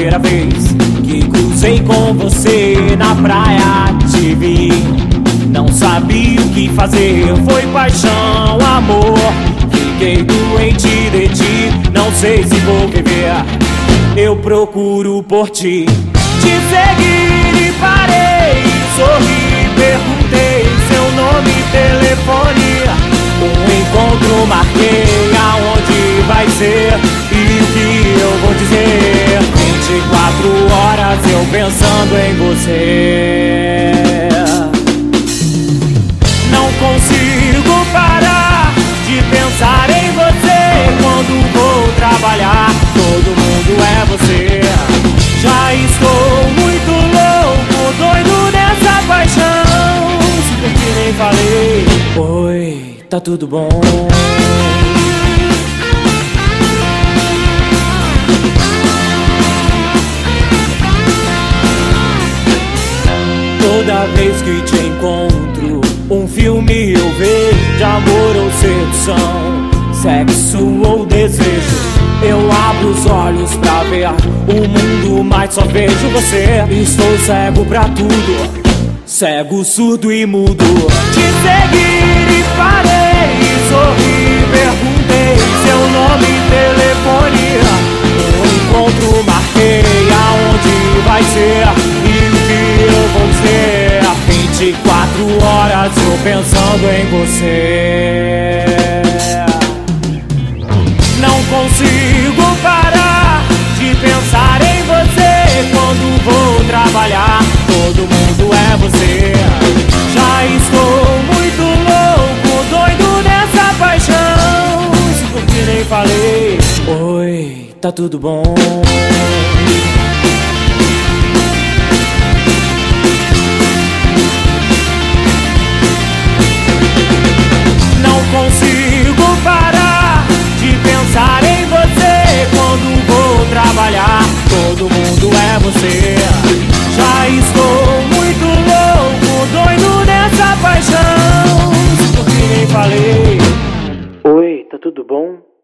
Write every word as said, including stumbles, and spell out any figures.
primeira vez que cruzei com você na praia, te vi. Não sabia o que fazer, foi paixão, amor. Fiquei doente de ti, não sei se vou viver. Eu procuro por ti, te segui e parei. Sorri, perguntei seu nome e telefone. Um encontro marquei, aonde vai ser e o que eu vou dizer. Vinte e quatro horas eu pensando em você. Não consigo parar de pensar em você. Quando vou trabalhar, todo mundo é você. Já estou muito louco, doido nessa paixão. Sinto que nem falei, oi, tá tudo bom? Toda vez que te encontro, um filme eu vejo de amor ou sedução, sexo ou desejo. Eu abro os olhos pra ver o mundo, mas só vejo você. Estou cego pra tudo, cego, surdo e mudo. Te segui e parei, sorri, perguntei seu nome e telefone. Um encontro marquei, aonde vai ser e o que eu vou dizer. Vinte e quatro horas eu pensando em você. Não consigo parar de pensar em você. Quando vou trabalhar, todo mundo é você. Já estou muito louco, doido nessa paixão. Sinto que nem falei, oi, tá tudo bom? Não consigo parar de pensar em você. Quando vou trabalhar, todo mundo é você. Já estou muito louco, doido nessa paixão. Sinto que nem falei, oi, tá tudo bom?